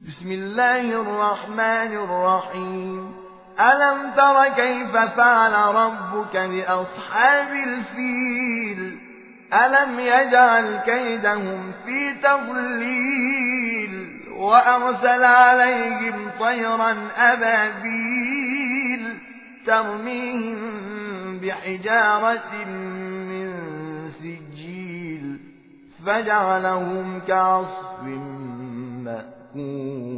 بسم الله الرحمن الرحيم. ألم تر كيف فعل ربك بأصحاب الفيل؟ ألم يجعل كيدهم في تضليل وأرسل عليهم طيرا أبابيل ترميهم بحجارة من سجيل فجعلهم كعصف مأكول.